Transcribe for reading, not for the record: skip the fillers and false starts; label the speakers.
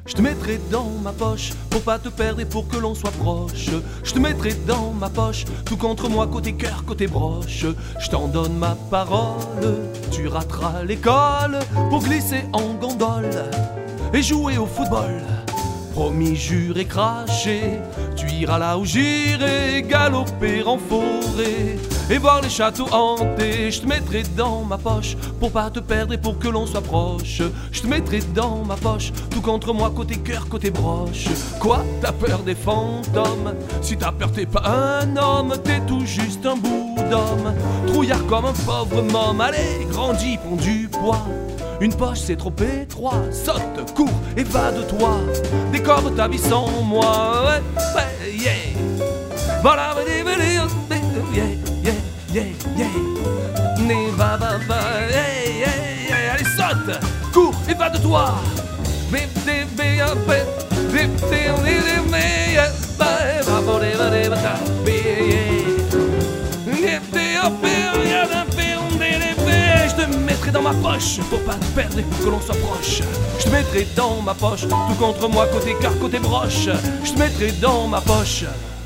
Speaker 1: Je te mettrai dans ma poche pour pas te perdre et pour que l'on soit proche. Je te mettrai dans ma poche, tout contre moi, côté cœur, côté broche. Je t'en donne ma parole, tu rateras l'école pour glisser en gondole et jouer au football. Promis, juré, craché, tu iras là où j'irai, galoper en forêt et voir les châteaux hantés. Je te mettrai dans ma poche pour pas te perdre et pour que l'on soit proche. Je te mettrai dans ma poche, tout contre moi, côté cœur, côté broche. Quoi, t'as peur des fantômes? Si t'as peur, t'es pas un homme, t'es tout juste un bout d'homme. Trouillard comme un pauvre môme, allez, grandis, prends du poids. Une poche c'est trop étroit, saute, cours et va de toi. Décore ta vie sans moi, ouais, yeah. Voilà, yeah, yeah, yeah, yeah. Ne va, yeah, yeah, yeah. Allez, saute, cours et va de toi. Je te mettrai dans ma poche pour pas te perdre et pour que l'on soit proche. Je te mettrai dans ma poche, tout contre moi, côté cœur, côté broche. Je te mettrai dans ma poche.